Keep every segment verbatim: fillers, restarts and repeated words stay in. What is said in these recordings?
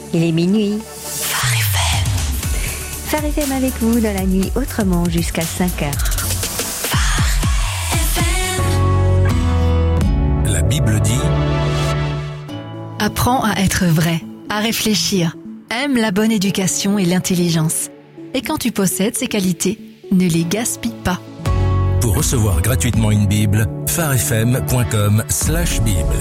Il est minuit. Phare F M. Phare F M avec vous dans la nuit autrement jusqu'à cinq heures. La Bible dit: apprends à être vrai, à réfléchir, aime la bonne éducation et l'intelligence. Et quand tu possèdes ces qualités, ne les gaspille pas. Pour recevoir gratuitement une Bible, pharefm point com slash Bible.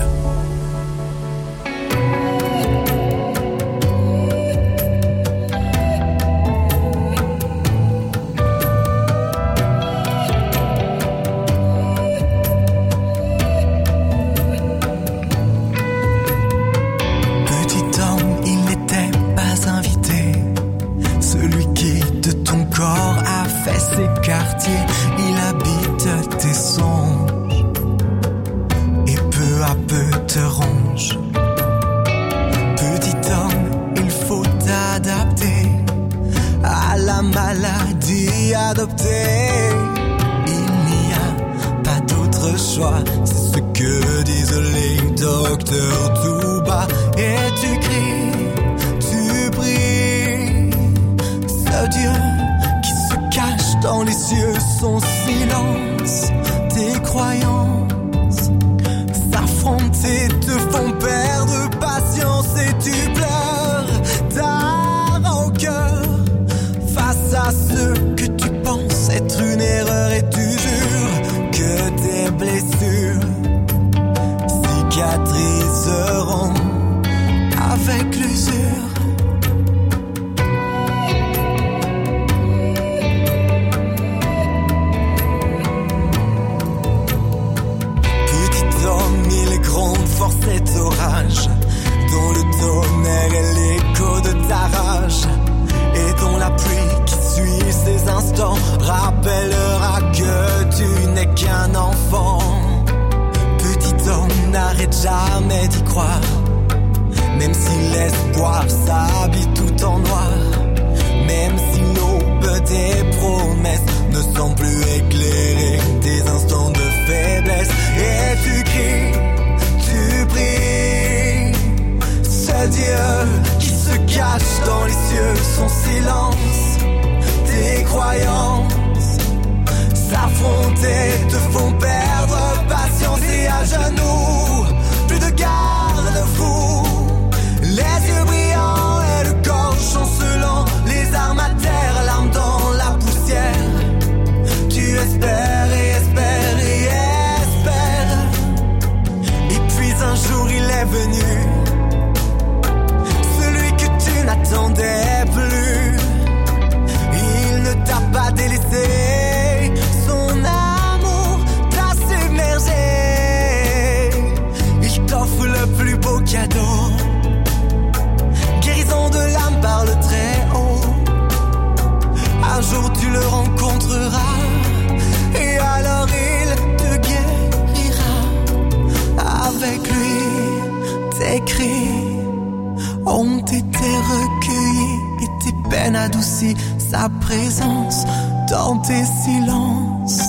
Sa présence dans tes silences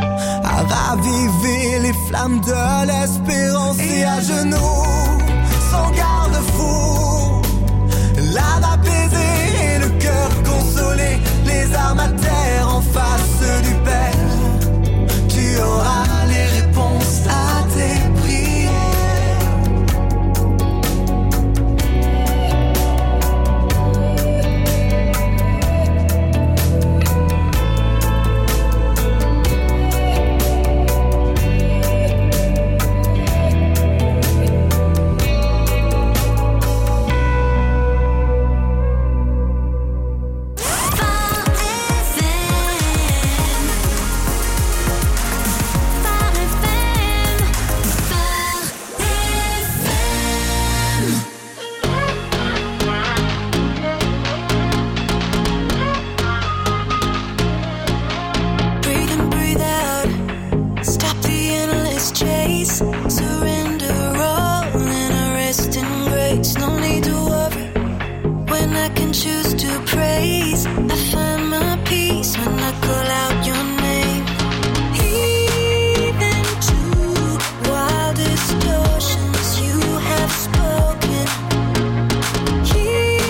a ravivé les flammes de l'espérance. Et à genoux, sans garde-fou, l'âme apaisée et le cœur consolé, les armes à terre en face du Père, tu auras les réponses à tes prières. Distortions you have spoken. Here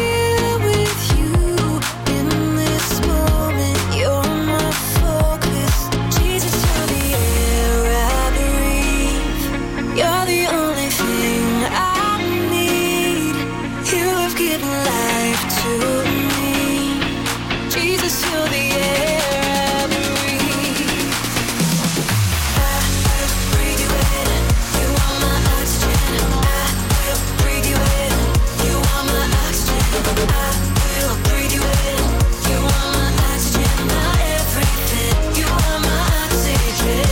life to me. Jesus, you're the air I breathe. I will breathe you in. You are my oxygen. I will breathe you in. You are my oxygen. I will breathe you in. You are my oxygen. My everything. You are my oxygen.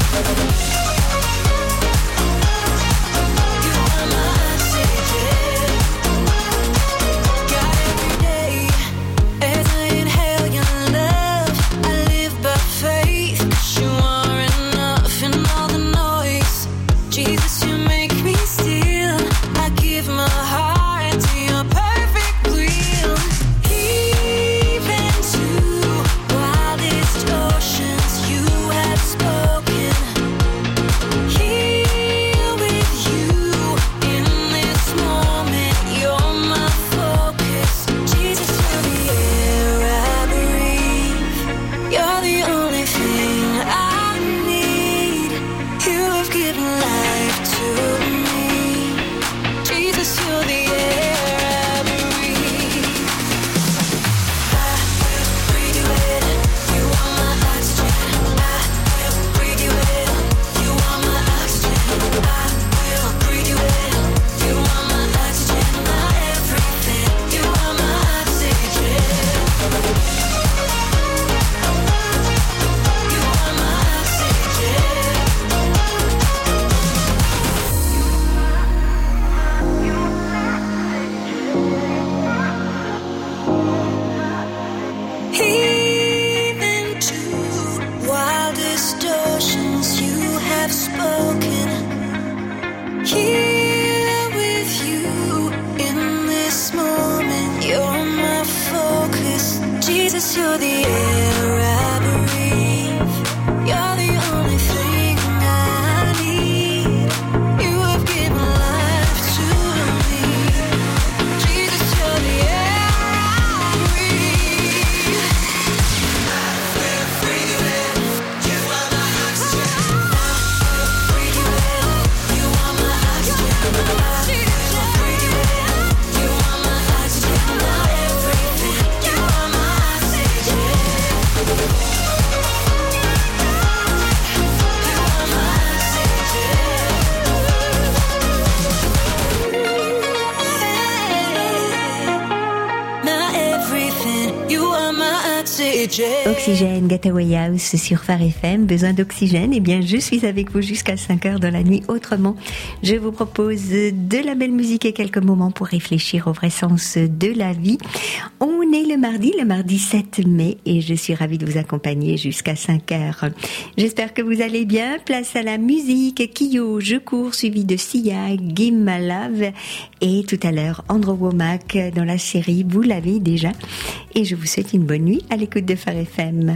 Oxygène, Gateway House sur Phare F M. Besoin d'oxygène? Eh bien, je suis avec vous jusqu'à cinq heures dans la nuit. Autrement, je vous propose de la belle musique et quelques moments pour réfléchir au vrai sens de la vie. On est le mardi, le mardi sept mai, et je suis ravie de vous accompagner jusqu'à cinq heures. J'espère que vous allez bien. Place à la musique. Kyo, Je cours, suivi de Sia, Give My Love, et tout à l'heure, Andrew Womack dans la série, vous l'avez déjà. Et je vous souhaite une bonne nuit à l'écoute de Phare F M.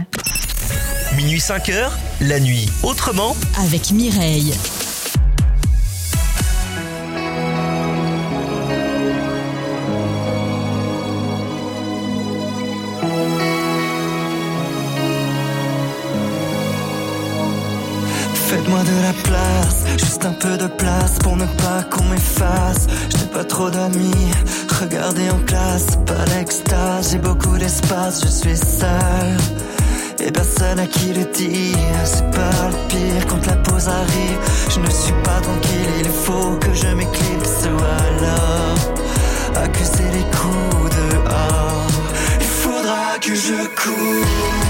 Minuit cinq heures, la nuit autrement avec Mireille. Faites-moi de la place, juste un peu de place pour ne pas qu'on m'efface. Je n'ai pas trop d'amis, regardez en classe, pas l'extase. J'ai beaucoup d'espace, je suis seul et personne à qui le dire. C'est pas le pire quand la pause arrive. Je ne suis pas tranquille, il faut que je m'éclipse ou alors accuser les coups dehors. Il faudra que je cours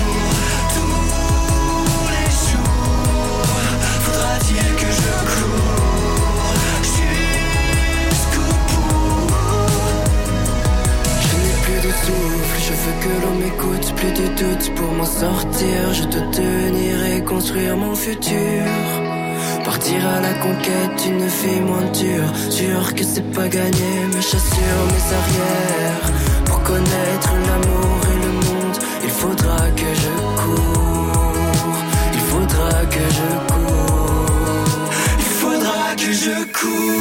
dire que je cours jusqu'au bout. Je n'ai plus de souffle, je veux que l'on m'écoute. Plus de doutes pour m'en sortir. Je te tenirai construire mon futur. Partir à la conquête, une vie moins dure. Sûr que c'est pas gagné, mes chaussures, mes arrières. Pour connaître l'amour et le monde, il faudra que je cours. Il faudra que je cours. Que je cours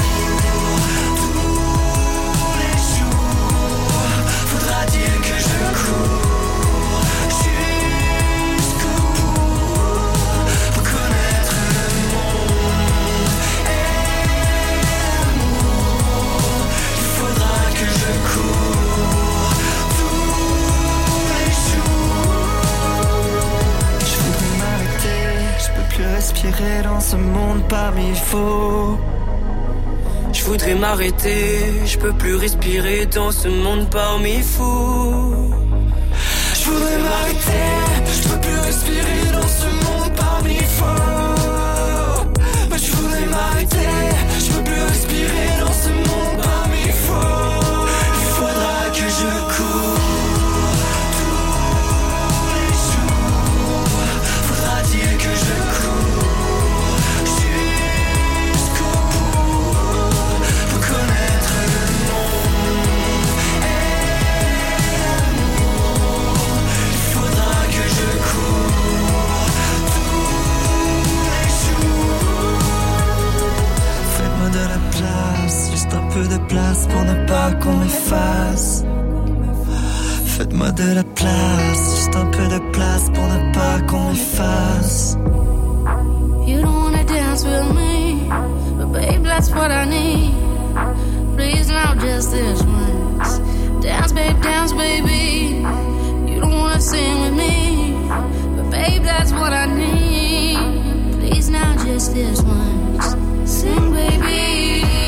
tous les jours. Faudra dire que je cours jusqu'au bout pour connaître le monde et l'amour. Il faudra que je cours. ce monde parmi faux. Je voudrais m'arrêter, je peux plus respirer dans ce monde parmi fous. Je voudrais m'arrêter, je peux plus respirer dans ce monde parmi faux. Mais je voudrais m'arrêter, je peux plus respirer dans ce monde parmi faux. Il faudra que je cours tous les jours. Faudra-t-il que je cours jusqu'au bout pour connaître le monde et l'amour. Il faudra que je cours tous les jours. Faites-moi de la place, juste un peu de place pour ne pas qu'on m'efface. Faites-moi de la place, juste un peu de place pour ne pas qu'on m'efface. You don't wanna dance with me, but babe, that's what I need. Please now, just this once. Dance, babe, dance, baby. You don't wanna sing with me, but babe, that's what I need. Please now, just this once. Sing, baby.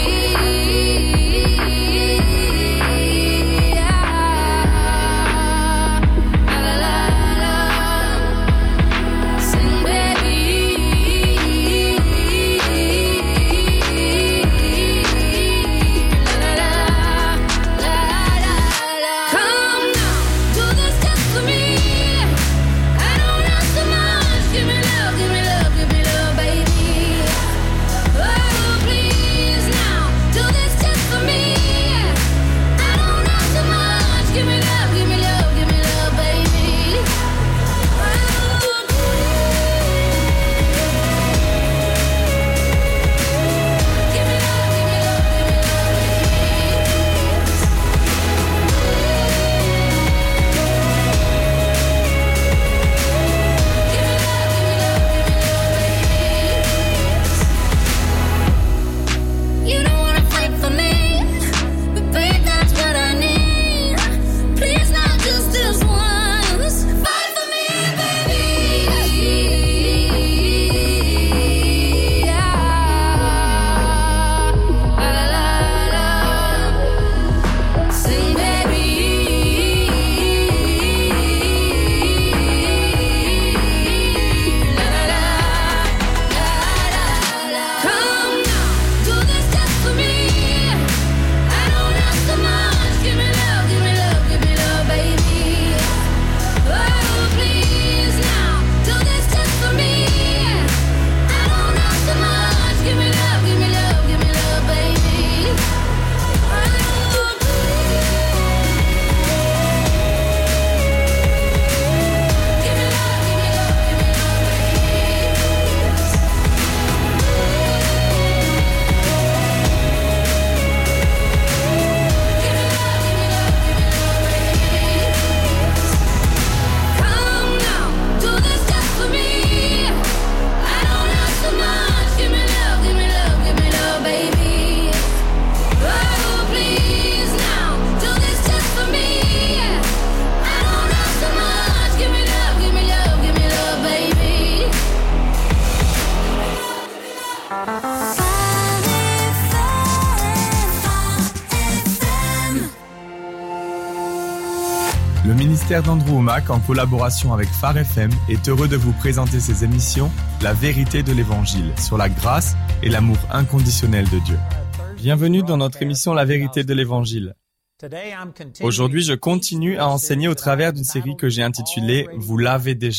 Le ministère d'Andrew Wommack, en collaboration avec Phare F M, est heureux de vous présenter ses émissions La vérité de l'Évangile, sur la grâce et l'amour inconditionnel de Dieu. Bienvenue dans notre émission La vérité de l'Évangile. Aujourd'hui, je continue à enseigner au travers d'une série que j'ai intitulée « Vous l'avez déjà ».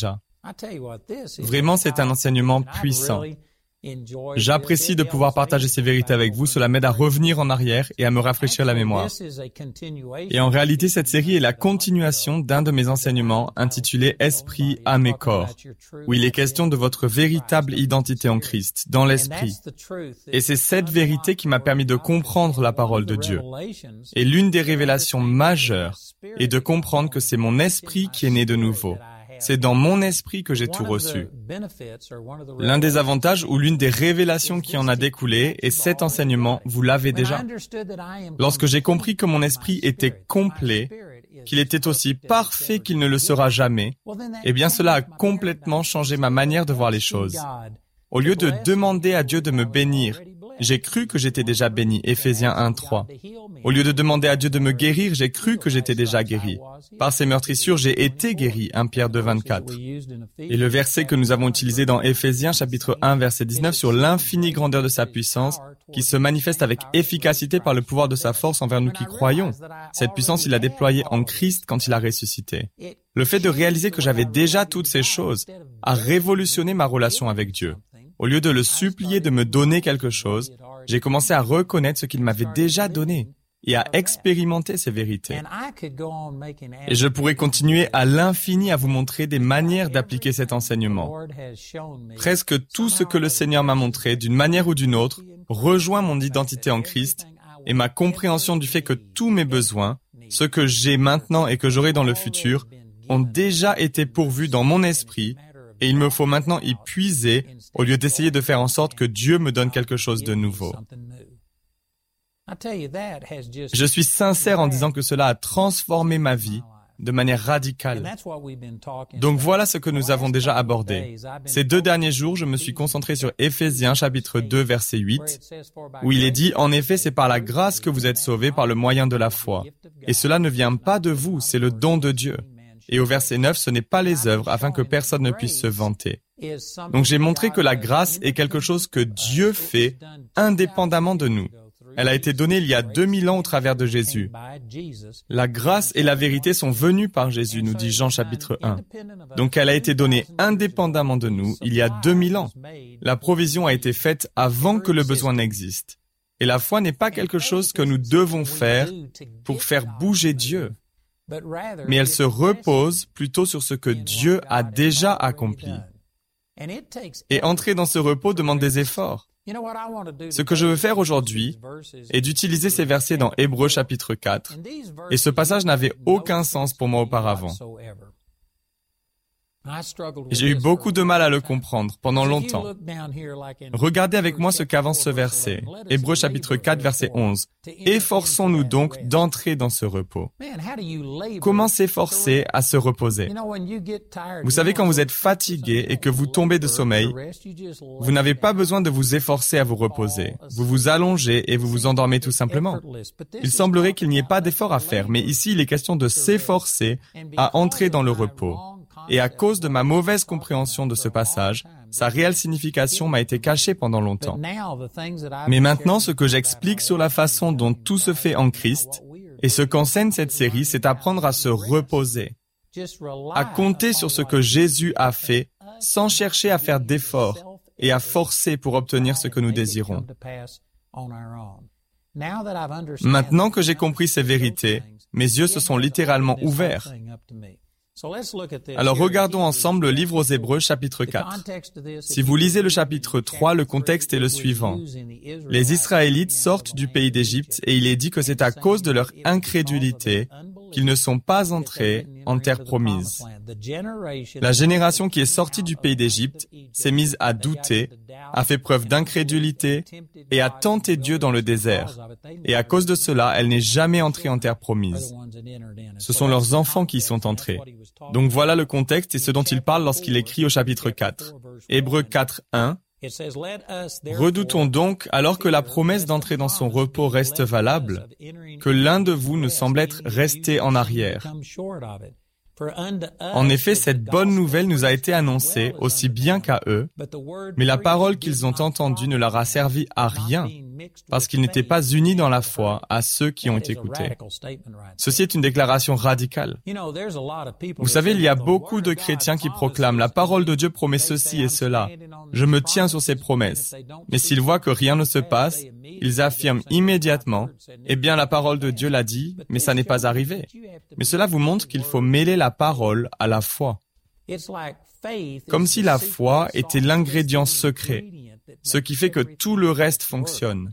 Vraiment, c'est un enseignement puissant. J'apprécie de pouvoir partager ces vérités avec vous, cela m'aide à revenir en arrière et à me rafraîchir la mémoire. Et en réalité, cette série est la continuation d'un de mes enseignements intitulé « Esprit, âme et corps », où il est question de votre véritable identité en Christ, dans l'Esprit. Et c'est cette vérité qui m'a permis de comprendre la parole de Dieu. Et l'une des révélations majeures est de comprendre que c'est mon esprit qui est né de nouveau. C'est dans mon esprit que j'ai tout reçu. L'un des avantages ou l'une des révélations qui en a découlé est cet enseignement, vous l'avez déjà. Lorsque j'ai compris que mon esprit était complet, qu'il était aussi parfait qu'il ne le sera jamais, eh bien cela a complètement changé ma manière de voir les choses. Au lieu de demander à Dieu de me bénir, j'ai cru que j'étais déjà béni, Éphésiens un trois. Au lieu de demander à Dieu de me guérir, j'ai cru que j'étais déjà guéri. Par ses meurtrissures, j'ai été guéri, premier Pierre deux vingt-quatre. Et le verset que nous avons utilisé dans Éphésiens chapitre un verset dix-neuf sur l'infinie grandeur de sa puissance, qui se manifeste avec efficacité par le pouvoir de sa force envers nous qui croyons. Cette puissance, il l'a déployée en Christ quand il a ressuscité. Le fait de réaliser que j'avais déjà toutes ces choses a révolutionné ma relation avec Dieu. Au lieu de le supplier de me donner quelque chose, j'ai commencé à reconnaître ce qu'il m'avait déjà donné et à expérimenter ces vérités. Et je pourrais continuer à l'infini à vous montrer des manières d'appliquer cet enseignement. Presque tout ce que le Seigneur m'a montré, d'une manière ou d'une autre, rejoint mon identité en Christ et ma compréhension du fait que tous mes besoins, ce que j'ai maintenant et que j'aurai dans le futur, ont déjà été pourvus dans mon esprit. Et il me faut maintenant y puiser au lieu d'essayer de faire en sorte que Dieu me donne quelque chose de nouveau. Je suis sincère en disant que cela a transformé ma vie de manière radicale. Donc voilà ce que nous avons déjà abordé. Ces deux derniers jours, je me suis concentré sur Éphésiens chapitre deux verset huit, où il est dit « En effet, c'est par la grâce que vous êtes sauvés par le moyen de la foi. Et cela ne vient pas de vous, c'est le don de Dieu. » Et au verset neuf, ce n'est pas les œuvres afin que personne ne puisse se vanter. Donc j'ai montré que la grâce est quelque chose que Dieu fait indépendamment de nous. Elle a été donnée il y a deux mille ans au travers de Jésus. La grâce et la vérité sont venues par Jésus, nous dit Jean chapitre un. Donc elle a été donnée indépendamment de nous il y a deux mille ans. La provision a été faite avant que le besoin n'existe. Et la foi n'est pas quelque chose que nous devons faire pour faire bouger Dieu. Mais elle se repose plutôt sur ce que Dieu a déjà accompli. Et entrer dans ce repos demande des efforts. Ce que je veux faire aujourd'hui est d'utiliser ces versets dans Hébreux chapitre quatre. Et ce passage n'avait aucun sens pour moi auparavant. J'ai eu beaucoup de mal à le comprendre pendant longtemps. Regardez avec moi ce qu'avance ce verset. Hébreux chapitre quatre, verset onze. « Efforçons-nous donc d'entrer dans ce repos. » Comment s'efforcer à se reposer? Vous savez, quand vous êtes fatigué et que vous tombez de sommeil, vous n'avez pas besoin de vous efforcer à vous reposer. Vous vous allongez et vous vous endormez tout simplement. Il semblerait qu'il n'y ait pas d'effort à faire, mais ici il est question de s'efforcer à entrer dans le repos. Et à cause de ma mauvaise compréhension de ce passage, sa réelle signification m'a été cachée pendant longtemps. Mais maintenant, ce que j'explique sur la façon dont tout se fait en Christ, et ce qu'enseigne cette série, c'est apprendre à se reposer, à compter sur ce que Jésus a fait, sans chercher à faire d'efforts et à forcer pour obtenir ce que nous désirons. Maintenant que j'ai compris ces vérités, mes yeux se sont littéralement ouverts. Alors regardons ensemble le livre aux Hébreux chapitre quatre. Si vous lisez le chapitre trois, le contexte est le suivant. Les Israélites sortent du pays d'Égypte et il est dit que c'est à cause de leur incrédulité qu'ils ne sont pas entrés en terre promise. La génération qui est sortie du pays d'Égypte s'est mise à douter, a fait preuve d'incrédulité et a tenté Dieu dans le désert. Et à cause de cela, elle n'est jamais entrée en terre promise. Ce sont leurs enfants qui y sont entrés. Donc voilà le contexte et ce dont il parle lorsqu'il écrit au chapitre quatre. Hébreux quatre, un. Redoutons donc, alors que la promesse d'entrer dans son repos reste valable, que l'un de vous ne semble être resté en arrière. En effet, cette bonne nouvelle nous a été annoncée aussi bien qu'à eux, mais la parole qu'ils ont entendue ne leur a servi à rien, parce qu'ils n'étaient pas unis dans la foi à ceux qui ont écouté. Ceci est une déclaration radicale. Vous savez, il y a beaucoup de chrétiens qui proclament « La parole de Dieu promet ceci et cela. Je me tiens sur ses promesses. » Mais s'ils voient que rien ne se passe, ils affirment immédiatement « Eh bien, la parole de Dieu l'a dit, mais ça n'est pas arrivé. » Mais cela vous montre qu'il faut mêler la parole à la foi. Comme si la foi était l'ingrédient secret, ce qui fait que tout le reste fonctionne.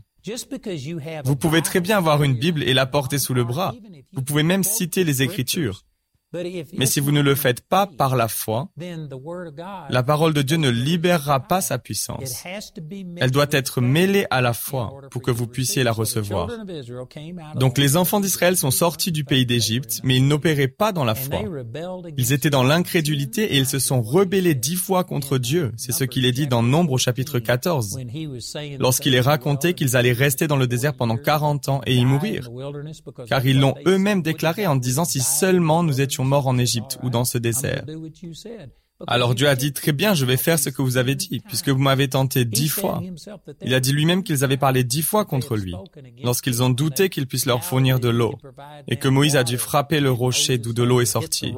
Vous pouvez très bien avoir une Bible et la porter sous le bras. Vous pouvez même citer les Écritures. Mais si vous ne le faites pas par la foi, la parole de Dieu ne libérera pas sa puissance. Elle doit être mêlée à la foi pour que vous puissiez la recevoir. Donc les enfants d'Israël sont sortis du pays d'Égypte, mais ils n'opéraient pas dans la foi. Ils étaient dans l'incrédulité et ils se sont rebellés dix fois contre Dieu. C'est ce qu'il est dit dans Nombre au chapitre quatorze, lorsqu'il est raconté qu'ils allaient rester dans le désert pendant quarante ans et y mourir. Car ils l'ont eux-mêmes déclaré en disant « Si seulement nous étions morts en Égypte ou dans ce désert. » Alors Dieu a dit, très bien, je vais faire ce que vous avez dit, puisque vous m'avez tenté dix fois. Il a dit lui-même qu'ils avaient parlé dix fois contre lui, lorsqu'ils ont douté qu'il puisse leur fournir de l'eau, et que Moïse a dû frapper le rocher d'où de l'eau est sortie.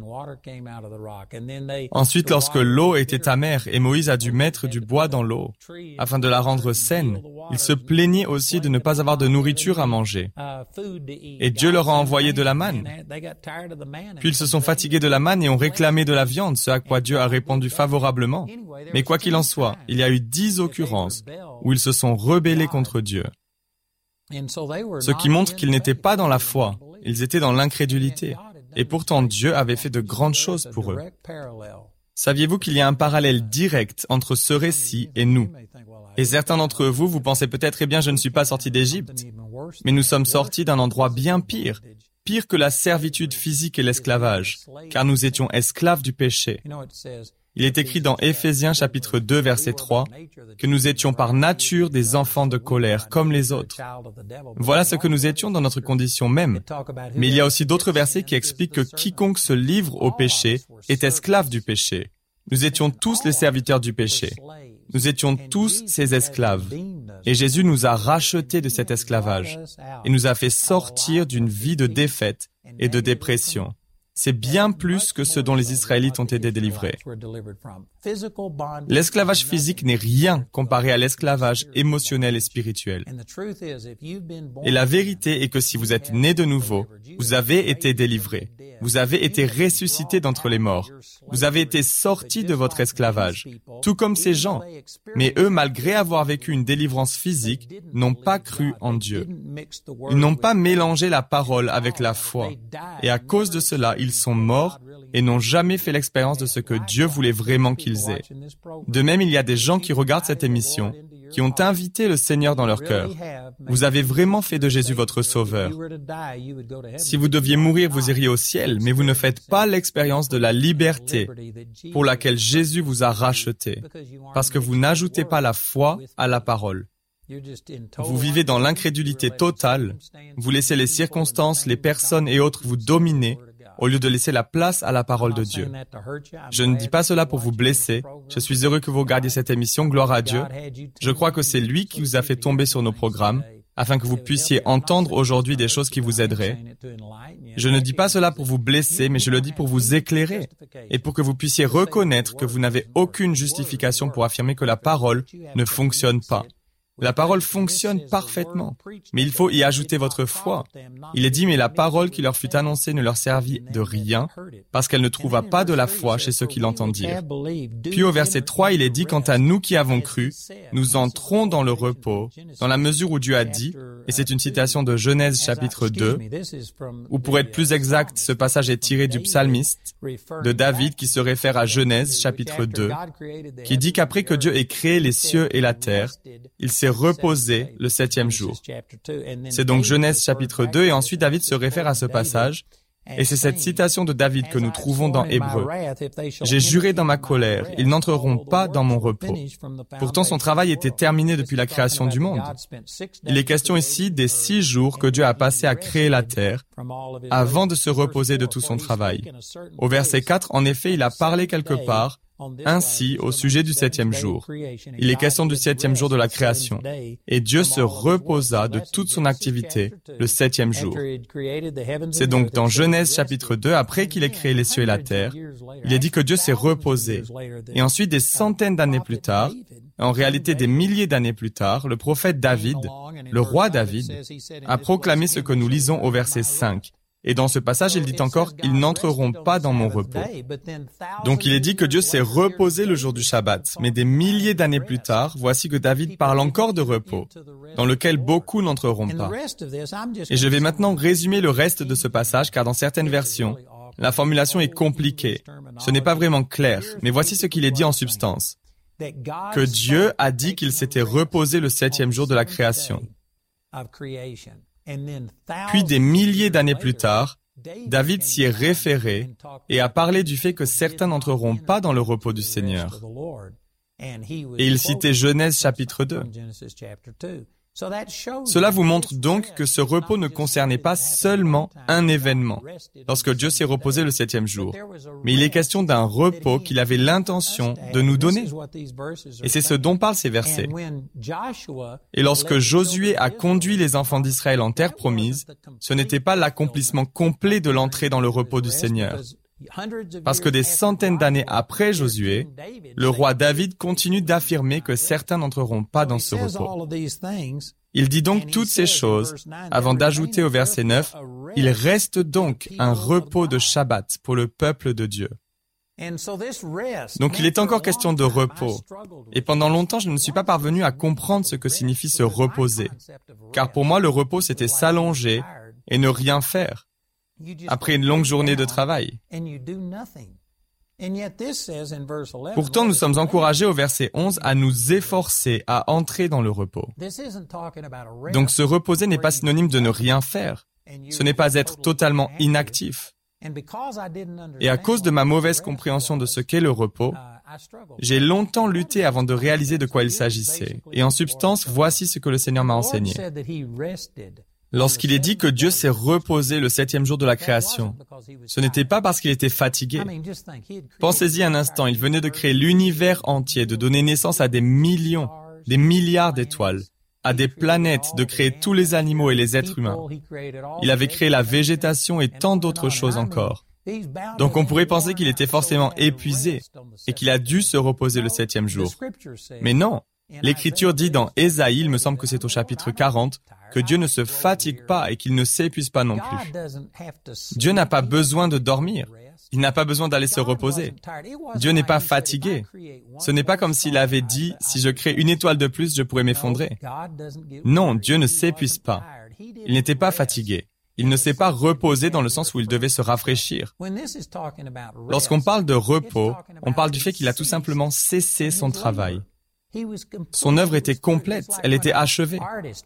Ensuite, lorsque l'eau était amère et Moïse a dû mettre du bois dans l'eau, afin de la rendre saine, ils se plaignaient aussi de ne pas avoir de nourriture à manger. Et Dieu leur a envoyé de la manne. Puis ils se sont fatigués de la manne et ont réclamé de la viande, ce à quoi Dieu a répondu favorablement. Mais quoi qu'il en soit, il y a eu dix occurrences où ils se sont rebellés contre Dieu. Ce qui montre qu'ils n'étaient pas dans la foi, ils étaient dans l'incrédulité. Et pourtant Dieu avait fait de grandes choses pour eux. Saviez-vous qu'il y a un parallèle direct entre ce récit et nous? Et certains d'entre vous, vous pensez peut-être, eh bien, je ne suis pas sorti d'Égypte. Mais nous sommes sortis d'un endroit bien pire. Pire que la servitude physique et l'esclavage, car nous étions esclaves du péché. Il est écrit dans Éphésiens chapitre deux verset trois que nous étions par nature des enfants de colère comme les autres. Voilà ce que nous étions dans notre condition même. Mais il y a aussi d'autres versets qui expliquent que quiconque se livre au péché est esclave du péché. Nous étions tous les serviteurs du péché. Nous étions tous ses esclaves. Et Jésus nous a rachetés de cet esclavage et nous a fait sortir d'une vie de défaite et de dépression. C'est bien plus que ce dont les Israélites ont été délivrés. L'esclavage physique n'est rien comparé à l'esclavage émotionnel et spirituel. Et la vérité est que si vous êtes né de nouveau, vous avez été délivré. Vous avez été ressuscité d'entre les morts. Vous avez été sorti de votre esclavage, tout comme ces gens. Mais eux, malgré avoir vécu une délivrance physique, n'ont pas cru en Dieu. Ils n'ont pas mélangé la parole avec la foi. Et à cause de cela, ils sont morts et n'ont jamais fait l'expérience de ce que Dieu voulait vraiment qu'ils aient. De même, il y a des gens qui regardent cette émission, qui ont invité le Seigneur dans leur cœur. Vous avez vraiment fait de Jésus votre sauveur. Si vous deviez mourir, vous iriez au ciel, mais vous ne faites pas l'expérience de la liberté pour laquelle Jésus vous a racheté, parce que vous n'ajoutez pas la foi à la parole. Vous vivez dans l'incrédulité totale, vous laissez les circonstances, les personnes et autres vous dominer, au lieu de laisser la place à la parole de Dieu. Je ne dis pas cela pour vous blesser. Je suis heureux que vous regardiez cette émission, gloire à Dieu. Je crois que c'est lui qui vous a fait tomber sur nos programmes, afin que vous puissiez entendre aujourd'hui des choses qui vous aideraient. Je ne dis pas cela pour vous blesser, mais je le dis pour vous éclairer, et pour que vous puissiez reconnaître que vous n'avez aucune justification pour affirmer que la parole ne fonctionne pas. La parole fonctionne parfaitement, mais il faut y ajouter votre foi. Il est dit, mais la parole qui leur fut annoncée ne leur servit de rien, parce qu'elle ne trouva pas de la foi chez ceux qui l'entendirent. Puis au verset trois, il est dit, quant à nous qui avons cru, nous entrons dans le repos, dans la mesure où Dieu a dit, et c'est une citation de Genèse chapitre deux, ou pour être plus exact, ce passage est tiré du psalmiste, de David, qui se réfère à Genèse chapitre deux, qui dit qu'après que Dieu ait créé les cieux et la terre, il s'est reposé le septième jour. C'est donc Genèse chapitre deux, et ensuite David se réfère à ce passage, et c'est cette citation de David que nous trouvons dans Hébreux. « J'ai juré dans ma colère, ils n'entreront pas dans mon repos. » Pourtant son travail était terminé depuis la création du monde. Il est question ici des six jours que Dieu a passé à créer la terre, avant de se reposer de tout son travail. Au verset quatre, en effet, il a parlé quelque part, ainsi, au sujet du septième jour, il est question du septième jour de la création. Et Dieu se reposa de toute son activité le septième jour. C'est donc dans Genèse chapitre deux, après qu'il ait créé les cieux et la terre, il est dit que Dieu s'est reposé. Et ensuite, des centaines d'années plus tard, en réalité des milliers d'années plus tard, le prophète David, le roi David, a proclamé ce que nous lisons au verset cinq. Et dans ce passage, il dit encore, « Ils n'entreront pas dans mon repos. » Donc il est dit que Dieu s'est reposé le jour du Shabbat. Mais des milliers d'années plus tard, voici que David parle encore de repos, dans lequel beaucoup n'entreront pas. Et je vais maintenant résumer le reste de ce passage, car dans certaines versions, La formulation est compliquée. Ce n'est pas vraiment clair, mais voici ce qu'il est dit en substance. Que Dieu a dit qu'il s'était reposé le septième jour de la création. Puis des milliers d'années plus tard, David s'y est référé et a parlé du fait que certains n'entreront pas dans le repos du Seigneur. Et il citait Genèse chapitre deux. Cela vous montre donc que ce repos ne concernait pas seulement un événement, lorsque Dieu s'est reposé le septième jour, mais il est question d'un repos qu'il avait l'intention de nous donner. Et c'est ce dont parlent ces versets. Et lorsque Josué a conduit les enfants d'Israël en terre promise, ce n'était pas l'accomplissement complet de l'entrée dans le repos du Seigneur. Parce que des centaines d'années après Josué, le roi David continue d'affirmer que certains n'entreront pas dans ce repos. Il dit donc toutes ces choses avant d'ajouter au verset neuf, « Il reste donc un repos de Shabbat pour le peuple de Dieu. » Donc il est encore question de repos. Et pendant longtemps, je ne suis pas parvenu à comprendre ce que signifie se reposer. Car pour moi, le repos, c'était s'allonger et ne rien faire après une longue journée de travail. Pourtant, nous sommes encouragés au verset onze à nous efforcer à entrer dans le repos. Donc, se reposer n'est pas synonyme de ne rien faire. Ce n'est pas être totalement inactif. Et à cause de ma mauvaise compréhension de ce qu'est le repos, j'ai longtemps lutté avant de réaliser de quoi il s'agissait. Et en substance, voici ce que le Seigneur m'a enseigné. Lorsqu'il est dit que Dieu s'est reposé le septième jour de la création, ce n'était pas parce qu'il était fatigué. Pensez-y un instant, il venait de créer l'univers entier, de donner naissance à des millions, des milliards d'étoiles, à des planètes, de créer tous les animaux et les êtres humains. Il avait créé la végétation et tant d'autres choses encore. Donc on pourrait penser qu'il était forcément épuisé et qu'il a dû se reposer le septième jour. Mais non, l'Écriture dit dans Ésaïe, il me semble que c'est au chapitre quarante, que Dieu ne se fatigue pas et qu'il ne s'épuise pas non plus. Dieu n'a pas besoin de dormir. Il n'a pas besoin d'aller se reposer. Dieu n'est pas fatigué. Ce n'est pas comme s'il avait dit, si je crée une étoile de plus, je pourrais m'effondrer. Non, Dieu ne s'épuise pas. Il n'était pas fatigué. Il ne s'est pas reposé dans le sens où il devait se rafraîchir. Lorsqu'on parle de repos, on parle du fait qu'il a tout simplement cessé son travail. Son œuvre était complète, elle était achevée.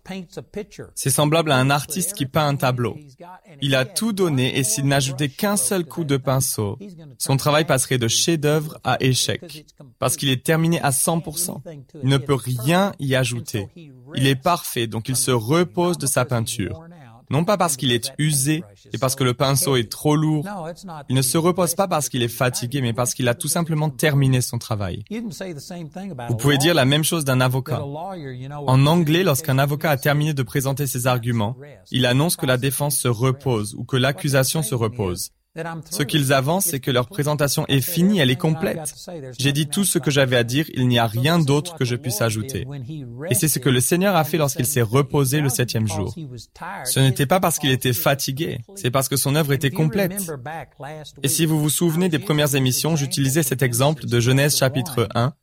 C'est semblable à un artiste qui peint un tableau. Il a tout donné et s'il n'ajoutait qu'un seul coup de pinceau, son travail passerait de chef-d'œuvre à échec, parce qu'il est terminé à cent pour cent. Il ne peut rien y ajouter. Il est parfait, donc il se repose de sa peinture. Non pas parce qu'il est usé et parce que le pinceau est trop lourd. Il ne se repose pas parce qu'il est fatigué, mais parce qu'il a tout simplement terminé son travail. Vous pouvez dire la même chose d'un avocat. En anglais, lorsqu'un avocat a terminé de présenter ses arguments, il annonce que la défense se repose ou que l'accusation se repose. Ce qu'ils avancent, c'est que leur présentation est finie, elle est complète. J'ai dit tout ce que j'avais à dire, il n'y a rien d'autre que je puisse ajouter. Et c'est ce que le Seigneur a fait lorsqu'il s'est reposé le septième jour. Ce n'était pas parce qu'il était fatigué, c'est parce que son œuvre était complète. Et si vous vous souvenez des premières émissions, j'utilisais cet exemple de Genèse chapitre un,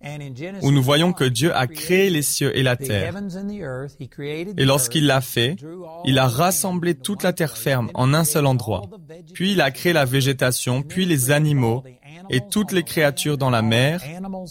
où nous voyons que Dieu a créé les cieux et la terre. Et lorsqu'il l'a fait, il a rassemblé toute la terre ferme en un seul endroit. Puis il a créé la végétation, puis les animaux et toutes les créatures dans la mer.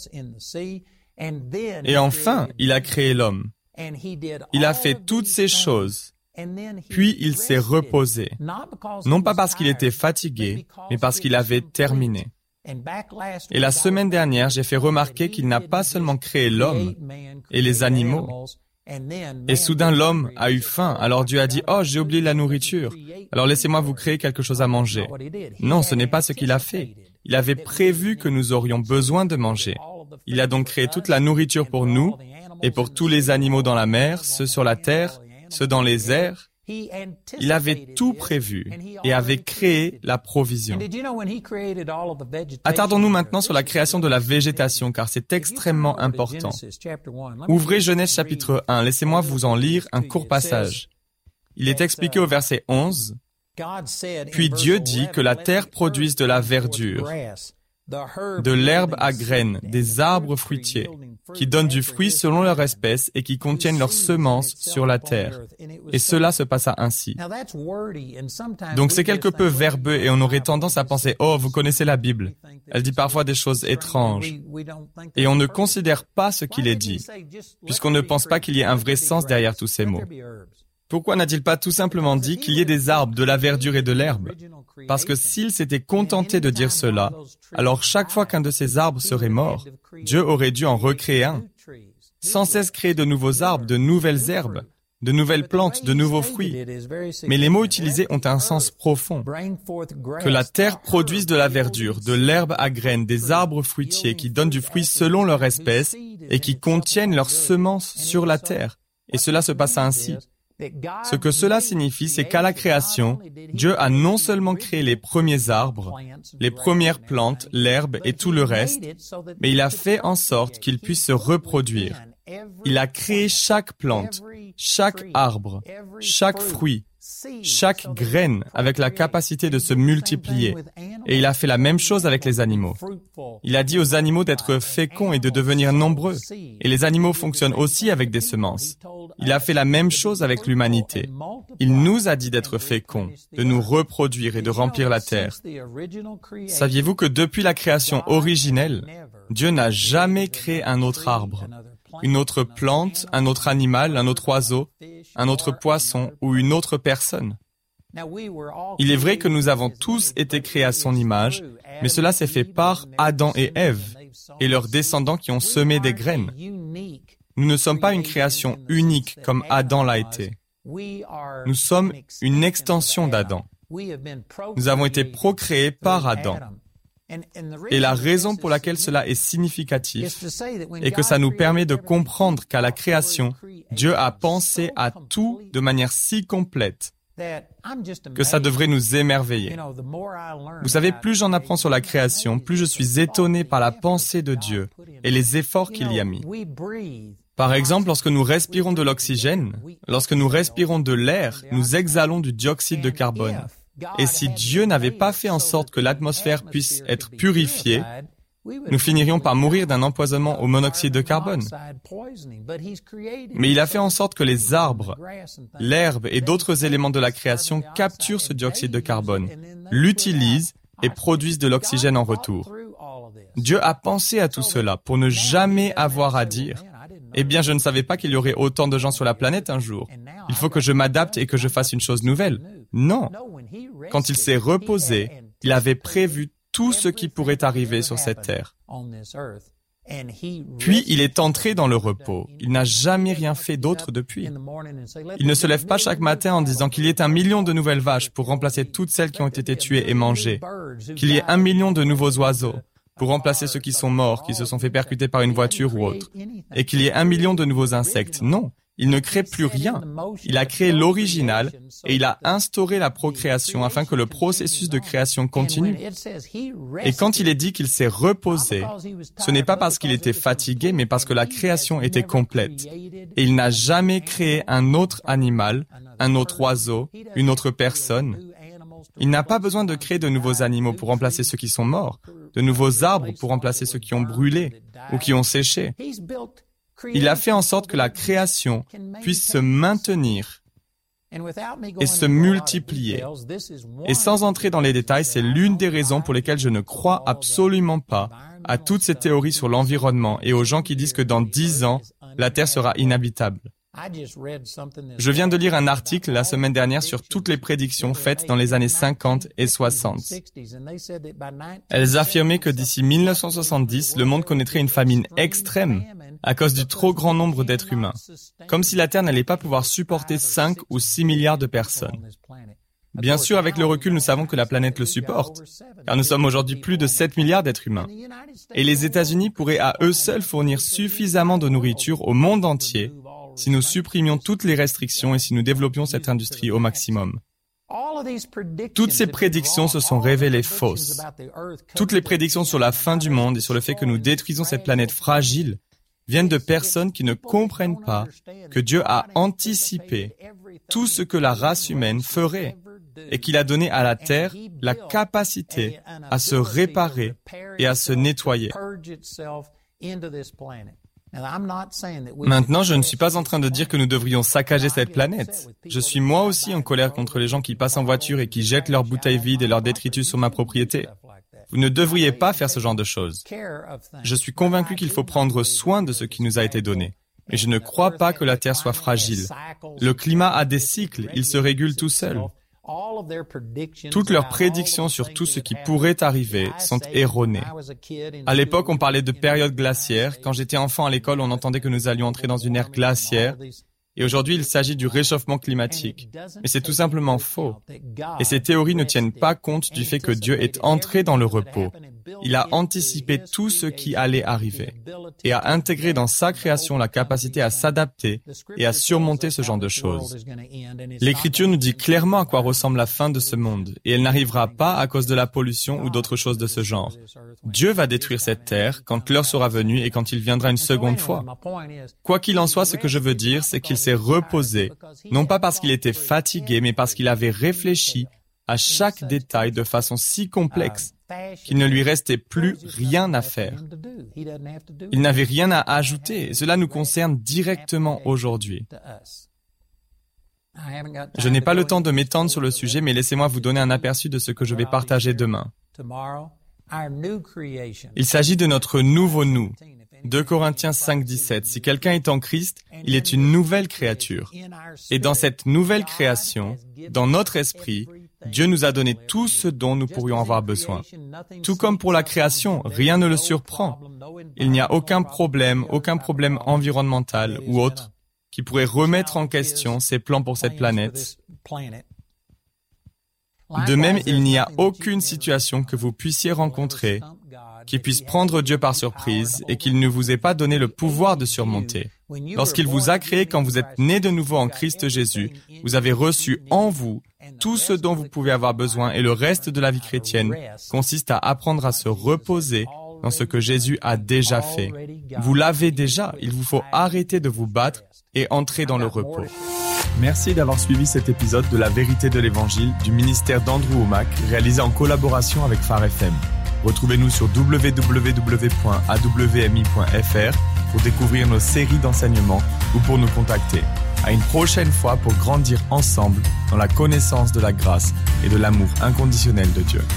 Et enfin, il a créé l'homme. Il a fait toutes ces choses. Puis il s'est reposé, non pas parce qu'il était fatigué, mais parce qu'il avait terminé. Et la semaine dernière, j'ai fait remarquer qu'il n'a pas seulement créé l'homme et les animaux. Et soudain, l'homme a eu faim. Alors Dieu a dit, « Oh, j'ai oublié la nourriture. Alors laissez-moi vous créer quelque chose à manger. » Non, ce n'est pas ce qu'il a fait. Il avait prévu que nous aurions besoin de manger. Il a donc créé toute la nourriture pour nous et pour tous les animaux dans la mer, ceux sur la terre, ceux dans les airs. Il avait tout prévu et avait créé la provision. Attardons-nous maintenant sur la création de la végétation, car c'est extrêmement important. Ouvrez Genèse chapitre un, laissez-moi vous en lire un court passage. Il est expliqué au verset onze, « Puis Dieu dit que la terre produise de la verdure, de l'herbe à graines, des arbres fruitiers, qui donnent du fruit selon leur espèce et qui contiennent leurs semences sur la terre. Et cela se passa ainsi. Donc c'est quelque peu verbeux et on aurait tendance à penser « Oh, vous connaissez la Bible. Elle dit parfois des choses étranges. » Et on ne considère pas ce qu'il est dit, puisqu'on ne pense pas qu'il y ait un vrai sens derrière tous ces mots. Pourquoi n'a-t-il pas tout simplement dit qu'il y ait des arbres, de la verdure et de l'herbe? Parce que s'il s'était contenté de dire cela, alors chaque fois qu'un de ces arbres serait mort, Dieu aurait dû en recréer un. Sans cesse créer de nouveaux arbres, de nouvelles herbes, de nouvelles plantes, de nouveaux fruits. Mais les mots utilisés ont un sens profond. Que la terre produise de la verdure, de l'herbe à graines, des arbres fruitiers qui donnent du fruit selon leur espèce et qui contiennent leurs semences sur la terre. Et cela se passa ainsi. Ce que cela signifie, c'est qu'à la création, Dieu a non seulement créé les premiers arbres, les premières plantes, l'herbe et tout le reste, mais il a fait en sorte qu'ils puissent se reproduire. Il a créé chaque plante, chaque arbre, chaque fruit, chaque graine avec la capacité de se multiplier. Et il a fait la même chose avec les animaux. Il a dit aux animaux d'être féconds et de devenir nombreux. Et les animaux fonctionnent aussi avec des semences. Il a fait la même chose avec l'humanité. Il nous a dit d'être féconds, de nous reproduire et de remplir la terre. Saviez-vous que depuis la création originelle, Dieu n'a jamais créé un autre arbre, une autre plante, un autre animal, un autre oiseau, un autre poisson ou une autre personne? Il est vrai que nous avons tous été créés à son image, mais cela s'est fait par Adam et Ève et leurs descendants qui ont semé des graines. Nous ne sommes pas une création unique comme Adam l'a été. Nous sommes une extension d'Adam. Nous avons été procréés par Adam. Et la raison pour laquelle cela est significatif est que ça nous permet de comprendre qu'à la création, Dieu a pensé à tout de manière si complète que ça devrait nous émerveiller. Vous savez, plus j'en apprends sur la création, plus je suis étonné par la pensée de Dieu et les efforts qu'il y a mis. Par exemple, lorsque nous respirons de l'oxygène, lorsque nous respirons de l'air, nous exhalons du dioxyde de carbone. Et si Dieu n'avait pas fait en sorte que l'atmosphère puisse être purifiée, nous finirions par mourir d'un empoisonnement au monoxyde de carbone. Mais il a fait en sorte que les arbres, l'herbe et d'autres éléments de la création capturent ce dioxyde de carbone, l'utilisent et produisent de l'oxygène en retour. Dieu a pensé à tout cela pour ne jamais avoir à dire « Eh bien, je ne savais pas qu'il y aurait autant de gens sur la planète un jour. Il faut que je m'adapte et que je fasse une chose nouvelle. » Non. Quand il s'est reposé, il avait prévu tout ce qui pourrait arriver sur cette terre. Puis il est entré dans le repos. Il n'a jamais rien fait d'autre depuis. Il ne se lève pas chaque matin en disant qu'il y ait un million de nouvelles vaches pour remplacer toutes celles qui ont été tuées et mangées, qu'il y ait un million de nouveaux oiseaux pour remplacer ceux qui sont morts, qui se sont fait percuter par une voiture ou autre, et qu'il y ait un million de nouveaux insectes. Non, il ne crée plus rien. Il a créé l'original et il a instauré la procréation afin que le processus de création continue. Et quand il est dit qu'il s'est reposé, ce n'est pas parce qu'il était fatigué, mais parce que la création était complète. Et il n'a jamais créé un autre animal, un autre oiseau, une autre personne. Il n'a pas besoin de créer de nouveaux animaux pour remplacer ceux qui sont morts, de nouveaux arbres pour remplacer ceux qui ont brûlé ou qui ont séché. Il a fait en sorte que la création puisse se maintenir et se multiplier. Et sans entrer dans les détails, c'est l'une des raisons pour lesquelles je ne crois absolument pas à toutes ces théories sur l'environnement et aux gens qui disent que dans dix ans, la Terre sera inhabitable. Je viens de lire un article la semaine dernière sur toutes les prédictions faites dans les années cinquante et soixante. Elles affirmaient que d'ici mille neuf cent soixante-dix, le monde connaîtrait une famine extrême à cause du trop grand nombre d'êtres humains, comme si la Terre n'allait pas pouvoir supporter cinq ou six milliards de personnes. Bien sûr, avec le recul, nous savons que la planète le supporte, car nous sommes aujourd'hui plus de sept milliards d'êtres humains. Et les États-Unis pourraient à eux seuls fournir suffisamment de nourriture au monde entier si nous supprimions toutes les restrictions et si nous développions cette industrie au maximum. Toutes ces prédictions se sont révélées fausses. Toutes les prédictions sur la fin du monde et sur le fait que nous détruisons cette planète fragile viennent de personnes qui ne comprennent pas que Dieu a anticipé tout ce que la race humaine ferait. et qu'il a donné à la terre la capacité à se réparer et à se nettoyer. Maintenant, je ne suis pas en train de dire que nous devrions saccager cette planète. Je suis moi aussi en colère contre les gens qui passent en voiture et qui jettent leurs bouteilles vides et leurs détritus sur ma propriété. Vous ne devriez pas faire ce genre de choses. Je suis convaincu qu'il faut prendre soin de ce qui nous a été donné. Et je ne crois pas que la Terre soit fragile. Le climat a des cycles, il se régule tout seul. Toutes leurs prédictions sur tout ce qui pourrait arriver sont erronées. À l'époque, on parlait de période glaciaire. Quand j'étais enfant à l'école, on entendait que nous allions entrer dans une ère glaciaire. Et aujourd'hui, il s'agit du réchauffement climatique. Mais c'est tout simplement faux. Et ces théories ne tiennent pas compte du fait que Dieu est entré dans le repos. Il a anticipé tout ce qui allait arriver et a intégré dans sa création la capacité à s'adapter et à surmonter ce genre de choses. L'Écriture nous dit clairement à quoi ressemble la fin de ce monde et elle n'arrivera pas à cause de la pollution ou d'autres choses de ce genre. Dieu va détruire cette terre quand l'heure sera venue et quand il viendra une seconde fois. Quoi qu'il en soit, ce que je veux dire, c'est qu'il s'est reposé, non pas parce qu'il était fatigué, mais parce qu'il avait réfléchi à chaque détail de façon si complexe qu'il ne lui restait plus rien à faire. Il n'avait rien à ajouter, et cela nous concerne directement aujourd'hui. Je n'ai pas le temps de m'étendre sur le sujet, mais laissez-moi vous donner un aperçu de ce que je vais partager demain. Il s'agit de notre nouveau nous. deux Corinthiens cinq, dix-sept. Si quelqu'un est en Christ, il est une nouvelle créature. Et dans cette nouvelle création, dans notre esprit, Dieu nous a donné tout ce dont nous pourrions avoir besoin. Tout comme pour la création, rien ne le surprend. Il n'y a aucun problème, aucun problème environnemental ou autre qui pourrait remettre en question ses plans pour cette planète. De même, il n'y a aucune situation que vous puissiez rencontrer qui puisse prendre Dieu par surprise et qu'il ne vous ait pas donné le pouvoir de surmonter. Lorsqu'il vous a créé, quand vous êtes né de nouveau en Christ Jésus, vous avez reçu en vous tout ce dont vous pouvez avoir besoin et le reste de la vie chrétienne consiste à apprendre à se reposer dans ce que Jésus a déjà fait. Vous l'avez déjà, il vous faut arrêter de vous battre et entrer dans le repos. Merci d'avoir suivi cet épisode de La Vérité de l'Évangile du ministère d'Andrew Wommack, réalisé en collaboration avec Phare F M. Retrouvez-nous sur w w w point a w m i point f r pour découvrir nos séries d'enseignements ou pour nous contacter. À une prochaine fois pour grandir ensemble dans la connaissance de la grâce et de l'amour inconditionnel de Dieu.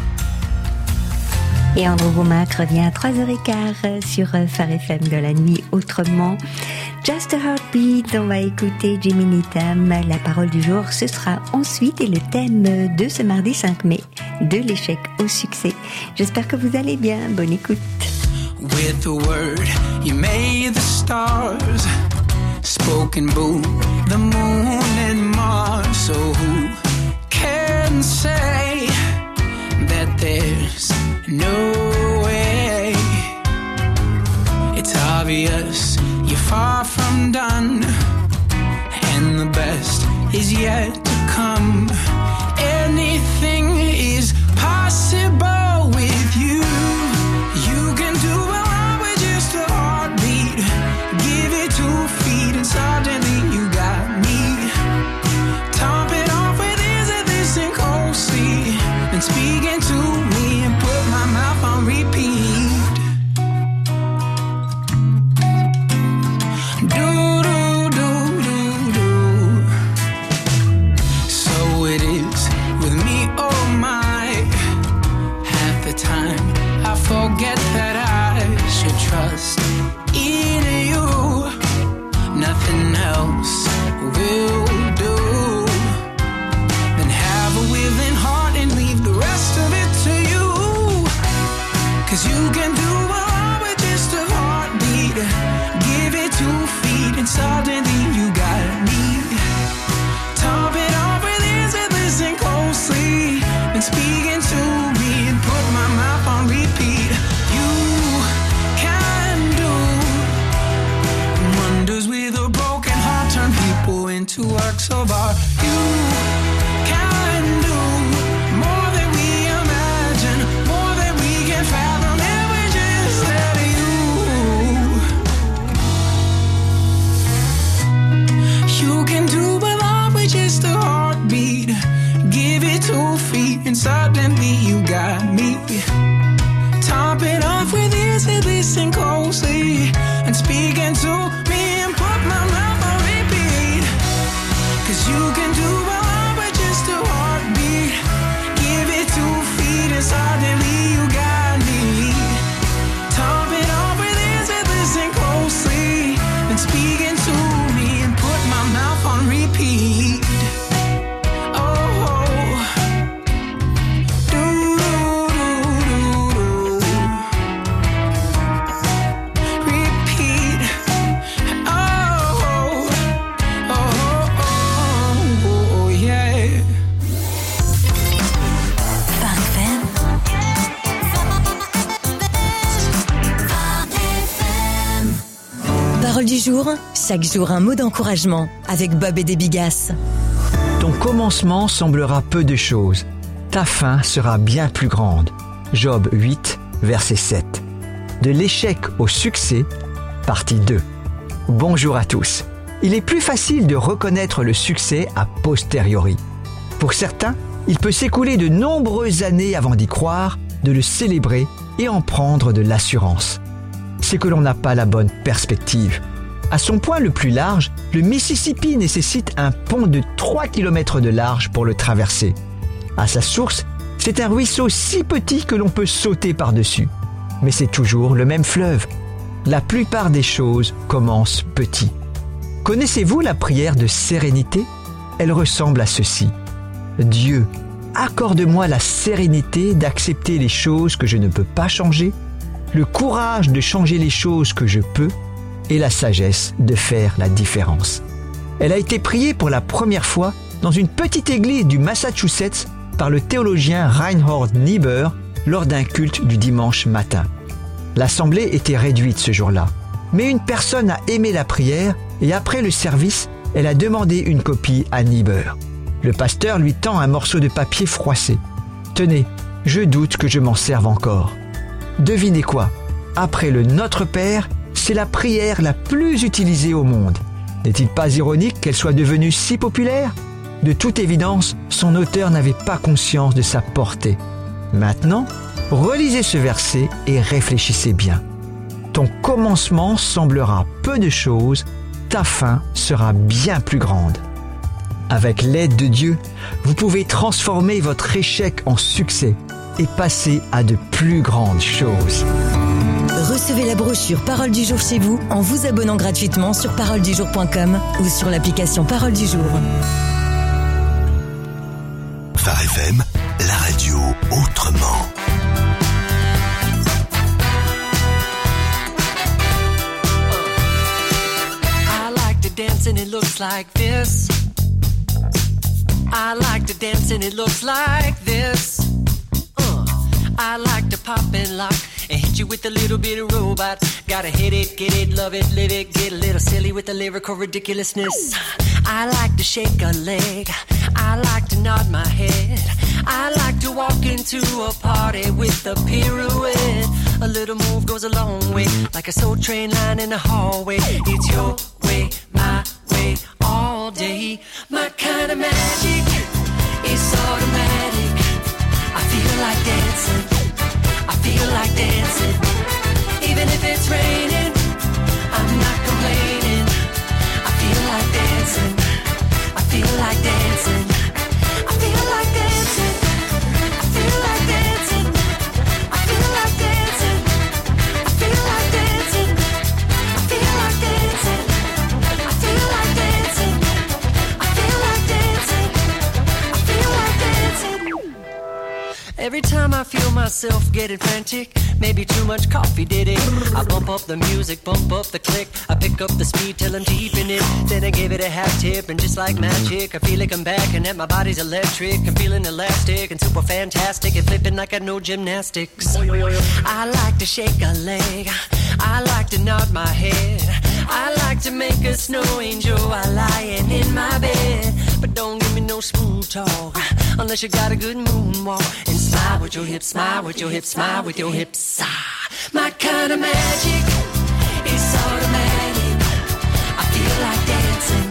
Et Andrew Wommack revient à trois heures quinze sur Phare F M de la nuit autrement. Just a Heartbeat, on va écouter Jimmy Needham. La parole du jour, ce sera ensuite et le thème de ce mardi cinq mai, de l'échec au succès. J'espère que vous allez bien. Bonne écoute. With the word, you made the stars, spoken boom, the moon and Mars. So who can say that there's no way? It's obvious you're far from done, and the best is yet to come. Anything is possible with you. You can do it all with just a heartbeat. Give it two feet and suddenly you got me. Top it off with easy this and cold sea, and speaking to me and put my mouth on repeat. Do do do do do. jour, chaque jour un mot d'encouragement avec Bob et des Bigas. Ton commencement semblera peu de choses. Ta fin sera bien plus grande. Job huit, verset sept. De l'échec au succès, partie deux. Bonjour à tous. Il est plus facile de reconnaître le succès a posteriori. Pour certains, il peut s'écouler de nombreuses années avant d'y croire, de le célébrer et en prendre de l'assurance. C'est que l'on n'a pas la bonne perspective. À son point le plus large, le Mississippi nécessite un pont de trois kilomètres de large pour le traverser. À sa source, c'est un ruisseau si petit que l'on peut sauter par-dessus. Mais c'est toujours le même fleuve. La plupart des choses commencent petit. Connaissez-vous la prière de sérénité ? Elle ressemble à ceci. Dieu, accorde-moi la sérénité d'accepter les choses que je ne peux pas changer, le courage de changer les choses que je peux et la sagesse de faire la différence. Elle a été priée pour la première fois dans une petite église du Massachusetts par le théologien Reinhold Niebuhr lors d'un culte du dimanche matin. L'assemblée était réduite ce jour-là, mais une personne a aimé la prière et après le service, elle a demandé une copie à Niebuhr. Le pasteur lui tend un morceau de papier froissé. « Tenez, je doute que je m'en serve encore. » Devinez quoi ? Après le Notre Père, c'est la prière la plus utilisée au monde. N'est-il pas ironique qu'elle soit devenue si populaire ? De toute évidence, son auteur n'avait pas conscience de sa portée. Maintenant, relisez ce verset et réfléchissez bien. Ton commencement semblera peu de choses, ta fin sera bien plus grande. Avec l'aide de Dieu, vous pouvez transformer votre échec en succès et passer à de plus grandes choses. Recevez la brochure Parole du jour chez vous en vous abonnant gratuitement sur parole du jour point com ou sur l'application Parole du jour. Phare F M, la radio autrement. I like to dance and it looks like this. I like to dance and it looks like this. Uh, I like to pop and lock and hit you with a little bit of robot. Gotta hit it, get it, love it, live it, get a little silly with the lyrical ridiculousness. I like to shake a leg. I like to nod my head. I like to walk into a party with a pirouette. A little move goes a long way, like a soul train line in the hallway. It's your way, my way, all day. My kind of magic is automatic. I feel like dancing. I feel like dancing. Even if it's raining, I'm not complaining. I feel like dancing. I feel like dancing. I feel like dancing. I feel like dancing. I feel like dancing. I feel like dancing. I feel like dancing. I feel like dancing. I feel like dancing. I feel like dancing. Every time I feel myself getting frantic, maybe too much coffee did it. I bump up the music, bump up the click. I pick up the speed till I'm deep in it. Then I give it a half tip and just like magic, I feel like I'm back and that my body's electric. I'm feeling elastic and super fantastic and flipping like I know gymnastics. I like to shake a leg. I like to nod my head. I like to make a snow angel while lying in my bed. But don't give me no smooth talk unless you got a good moonwalk. And smile with your hips, smile with your hips, smile with your hips. Ah, my kind of magic is automatic. I feel like dancing.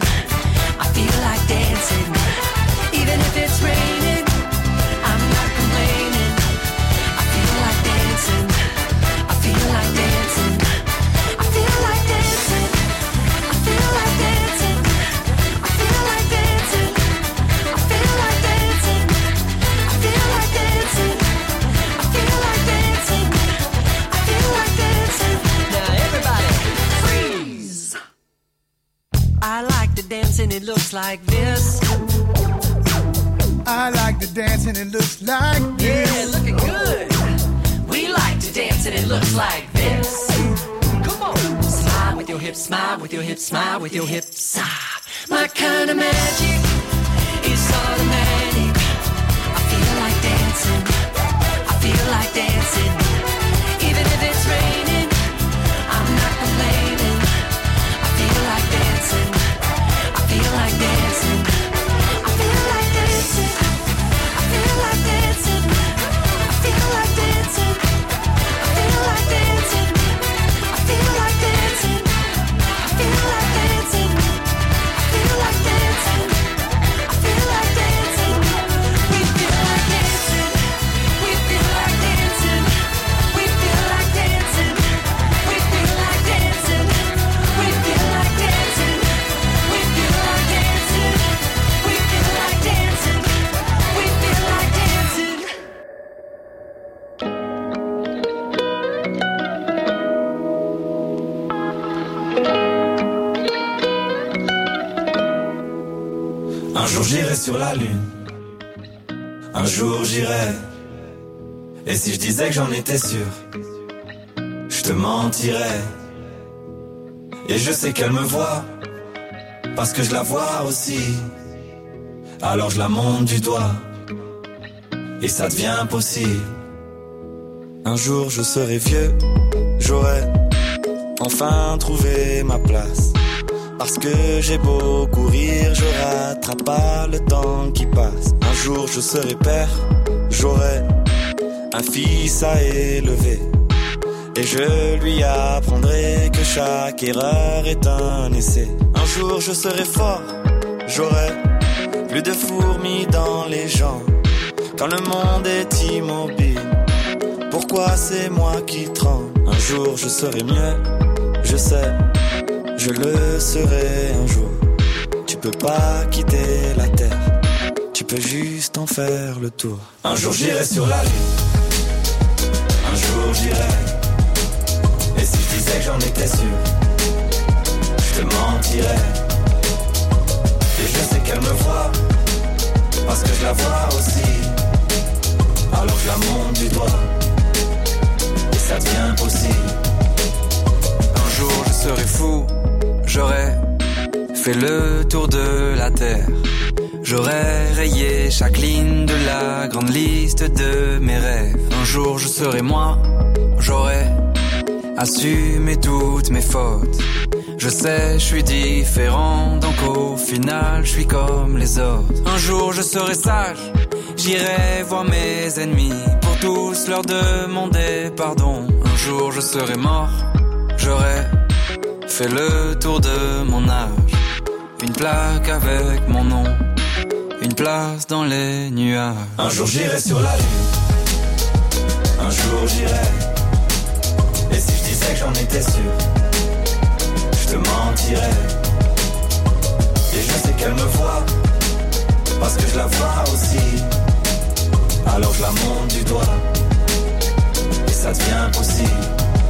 I feel like dancing. Even if it's raining, I'm not complaining. I feel like dancing. I feel like dancing. I feel like dancing. I feel like dancing. I feel like dancing. I feel like dancing. I feel like dancing. I feel like dancing. I feel like dancing. Now everybody freeze. I like to dance and it looks like this. I like to dance and it looks like this. Yeah, looking good. We like to dance and it looks like this. Come on. Smile with your hips, smile with your hips, smile with your hips. Ah, my kind of magic is automatic. I feel like dancing. I feel like dancing. Even if it's raining, I'm not complaining. I feel sur la lune. Un jour j'irai. Et si je disais que j'en étais sûr, je te mentirais. Et je sais qu'elle me voit, parce que je la vois aussi. Alors je la monte du doigt, et ça devient possible. Un jour je serai vieux, j'aurai enfin trouvé ma place. Parce que j'ai beau courir, je rattrape pas le temps qui passe. Un jour je serai père, j'aurai un fils à élever. Et je lui apprendrai que chaque erreur est un essai. Un jour je serai fort, j'aurai plus de fourmis dans les jambes. Quand le monde est immobile, pourquoi c'est moi qui tremble? Un jour je serai mieux, je sais, je le serai un jour. Tu peux pas quitter la terre, tu peux juste en faire le tour. Un jour j'irai sur la lune, un jour j'irai. Et si je disais que j'en étais sûr, je te mentirais. Et je sais qu'elle me voit, parce que je la vois aussi. Alors je la monte du doigt, et ça devient possible. Un jour je serai fou, j'aurai fait le tour de la terre. J'aurais rayé chaque ligne de la grande liste de mes rêves. Un jour je serai moi, j'aurai assumé toutes mes fautes. Je sais, je suis différent, donc au final je suis comme les autres. Un jour je serai sage, j'irai voir mes ennemis pour tous leur demander pardon. Un jour je serai mort, j'aurai fait le tour de mon âge. Une plaque avec mon nom, une place dans les nuages. Un jour j'irai sur la lune, un jour j'irai. Et si je disais que j'en étais sûr, je te mentirais. Et je sais qu'elle me voit, parce que je la vois aussi. Alors je la monte du doigt, et ça devient possible.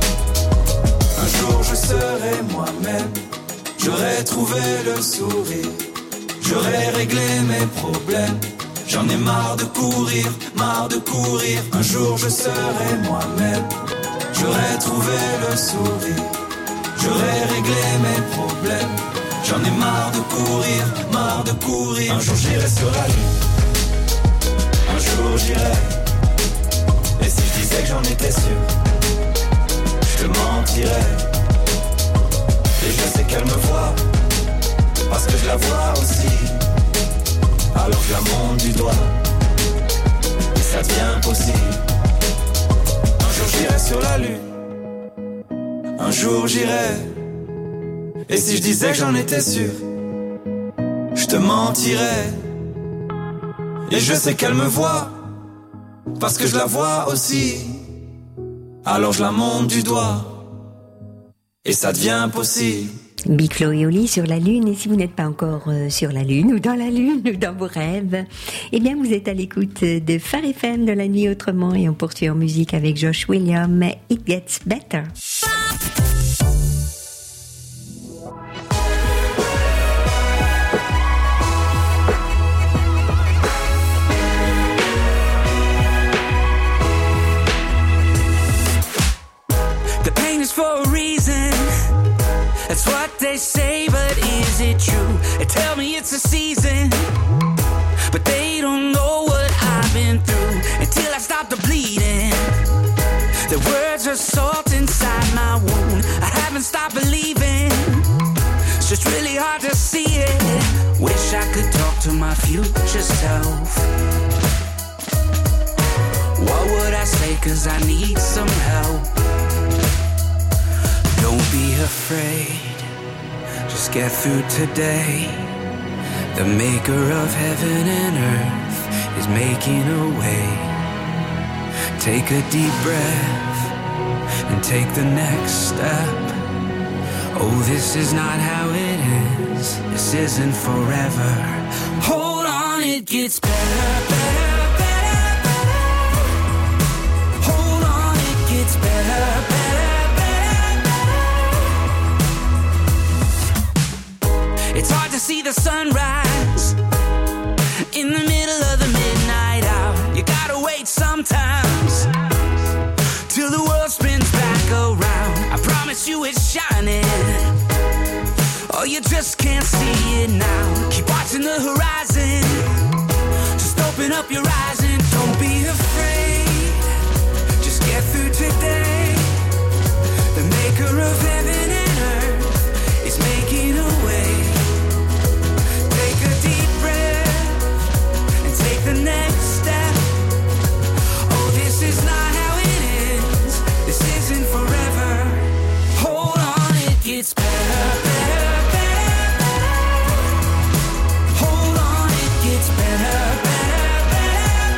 Un jour je serai moi-même, j'aurai trouvé le sourire, j'aurai réglé mes problèmes. J'en ai marre de courir, marre de courir. Un jour je serai moi-même, j'aurai trouvé le sourire, j'aurai réglé mes problèmes. J'en ai marre de courir, marre de courir. Un jour j'irai sur la lune, un jour j'irai. Et si je disais que j'en étais sûr, je te mentirais. Et je sais qu'elle me voit, parce que je la vois aussi. Alors je la monte du doigt, et ça devient possible. Un jour j'irai sur la lune, un jour j'irai. Et si je disais que j'en étais sûr, je te mentirais. Et je sais qu'elle me voit, parce que je la vois aussi. Alors je la monte du doigt, et ça devient possible. Big Flo et Oli sur la Lune. Et si vous n'êtes pas encore euh, sur la Lune, ou dans la Lune, ou dans vos rêves, eh bien vous êtes à l'écoute de Phare F M, de La Nuit Autrement. Et on poursuit en musique avec Josh Williams, It Gets Better. For a reason, that's what they say, but is it true? They tell me it's a season, but they don't know what I've been through until I stop the bleeding. The words are salt inside my wound. I haven't stopped believing, it's just really hard to see it. Wish I could talk to my future self. What would I say, 'cause I need some help. Don't be afraid, just get through today. The maker of heaven and earth is making a way. Take a deep breath and take the next step. Oh, this is not how it ends, this isn't forever. Hold on, it gets better, better, better, better. Hold on, it gets better, better. It's hard to see the sunrise sometimes, till the world spins back around. I promise you it's shining, oh, you just can't see it now. Keep watching the horizon, just open up your eyes and don't be afraid. Just get through today. The maker of heaven and earth is making a way. Take a deep breath and take the next step. Oh, this is not how it ends. This isn't forever. Hold on, it gets better, better, better, better. Hold on, it gets better, better, better,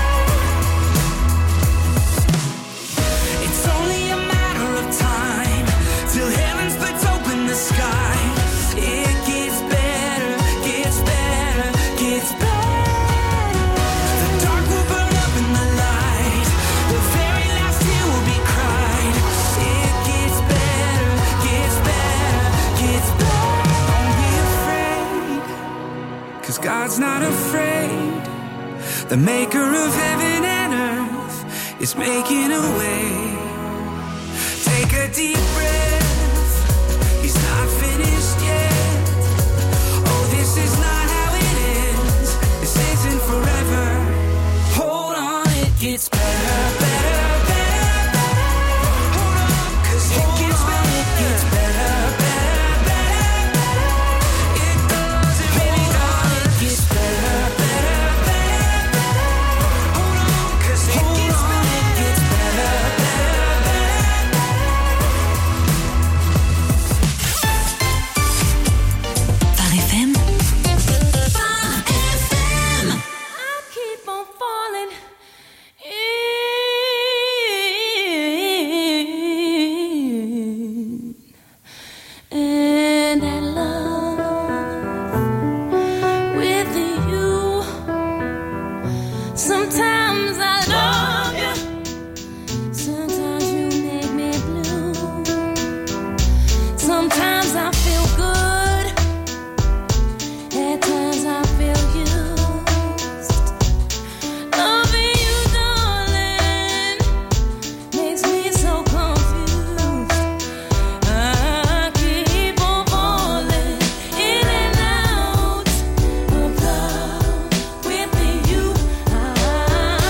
better. It's only a matter of time till heaven splits open the sky. It gets better, gets better, gets better. The dark will burn up in the light. The very last tear will be cried. It gets better, gets better, gets better. Don't be afraid, 'cause God's not afraid. The maker of heaven and earth is making a way. Take a deep breath. He's not finished yet. Oh, this is not how it ends. This isn't forever. Hold on, it gets better, better, better, better. Hold on, 'cause it gets better, it gets better, better, better, better. It does, it really does. It gets better, better, better, better. Hold on, 'cause it gets better, it gets better, better, better. Phare F M. I keep on falling in, and I love with you. Sometimes I love you, sometimes you make me blue. Sometimes I feel good, at times I feel used. Loving you, darling, makes me so confused. I keep on falling in and out of love with you. I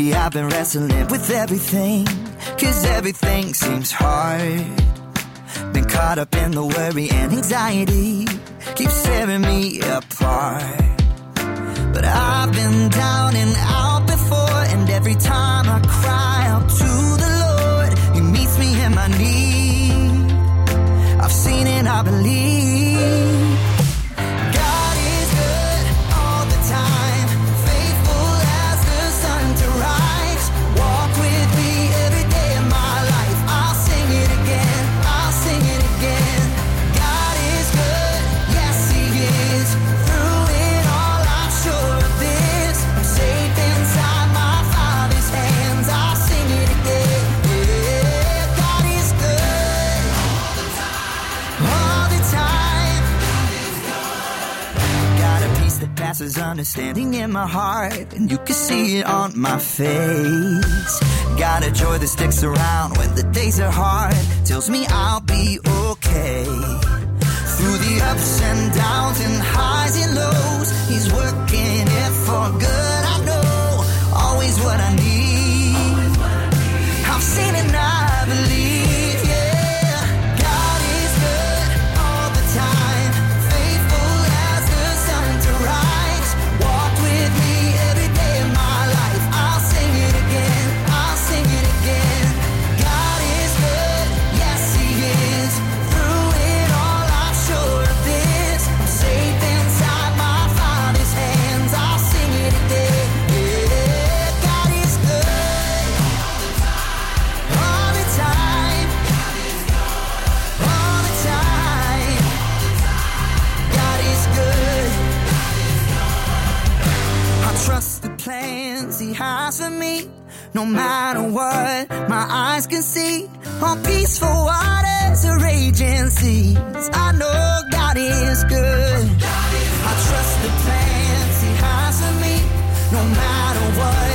Lately I've been wrestling with everything, 'cause everything seems hard. Been caught up in the worry and anxiety, keeps tearing me apart. But I've been down and out before, and every time I cry out to the Lord, He meets me in my need. I've seen it, I believe. God is good all the time, faithful as the sun to rise. Walk with me every day of my life. I'll sing it again, I'll sing it again. God is good, yes He is. Through it all I'm sure of this, I'm safe inside my Father's hands. I'll sing it again. Yeah, God is good all the time. Got a peace that passes understanding in my heart, and you can see it on my face. Got a joy that sticks around when the days are hard, tells me I'll be okay. Through the ups and downs and highs and lows, He's working it for good. I know always what I need. I've seen it and I believe, yeah. God is good all the time, faithful as the sun to rise. Walk with me every day of my life. I'll sing it again, I'll sing it again. God is good, yes He is. Through it all I'm sure of this, I'm safe inside my Father's hands. I'll sing it again. Yeah, God is good all the time, all the time. God is good. I trust the plans He has for me. No matter what my eyes can see, on peaceful waters or raging seas, I know God is good. I trust the plans He has for me. No matter what